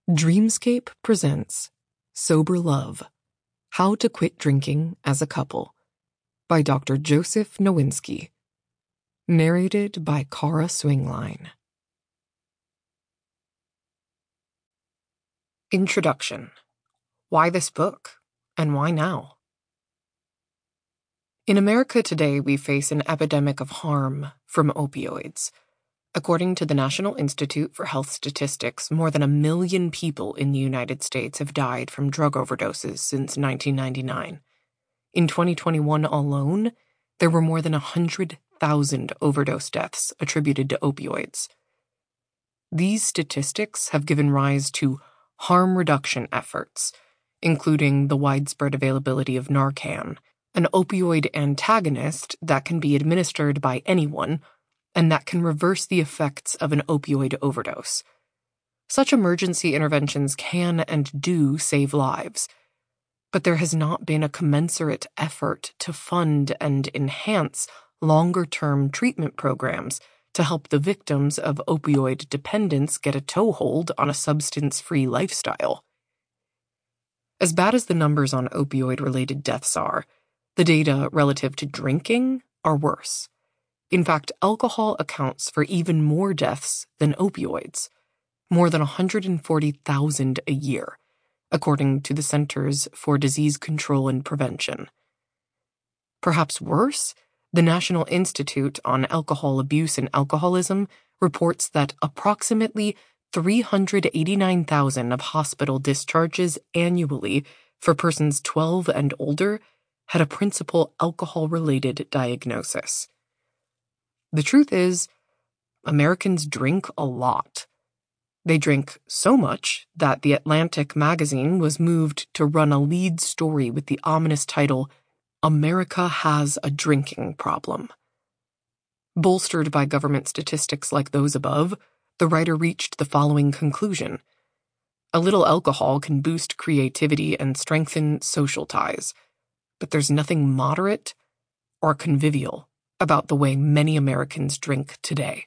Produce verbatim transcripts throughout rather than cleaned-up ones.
Dreamscape presents Sober Love: How to Quit Drinking as a Couple by Doctor Joseph Nowinski. Narrated by Cara Swingline. Introduction. Why this book, and why now? In America today, we face an epidemic of harm from opioids. According to the National Institute for Health Statistics, more than a million people in the United States have died from drug overdoses since nineteen ninety-nine. In twenty twenty-one alone, there were more than one hundred thousand overdose deaths attributed to opioids. These statistics have given rise to harm reduction efforts, including the widespread availability of Narcan, an opioid antagonist that can be administered by anyone and that can reverse the effects of an opioid overdose. Such emergency interventions can and do save lives, but there has not been a commensurate effort to fund and enhance longer-term treatment programs to help the victims of opioid dependence get a toehold on a substance-free lifestyle. As bad as the numbers on opioid-related deaths are, the data relative to drinking are worse. In fact, alcohol accounts for even more deaths than opioids, more than one hundred forty thousand a year, according to the Centers for Disease Control and Prevention. Perhaps worse, the National Institute on Alcohol Abuse and Alcoholism reports that approximately three hundred eighty-nine thousand of hospital discharges annually for persons twelve and older had a principal alcohol-related diagnosis. The truth is, Americans drink a lot. They drink so much that The Atlantic magazine was moved to run a lead story with the ominous title, "America Has a Drinking Problem." Bolstered by government statistics like those above, the writer reached the following conclusion. A little alcohol can boost creativity and strengthen social ties, but there's nothing moderate or convivial about the way many Americans drink today.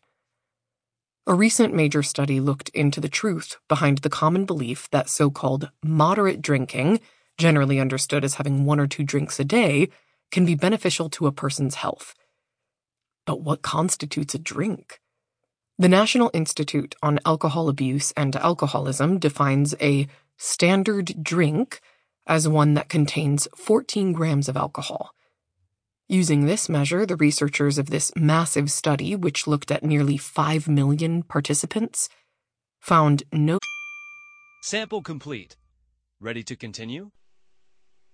A recent major study looked into the truth behind the common belief that so-called moderate drinking, generally understood as having one or two drinks a day, can be beneficial to a person's health. But what constitutes a drink? The National Institute on Alcohol Abuse and Alcoholism defines a standard drink as one that contains fourteen grams of alcohol. Using this measure, the researchers of this massive study, which looked at nearly five million participants, found no... Sample complete. Ready to continue?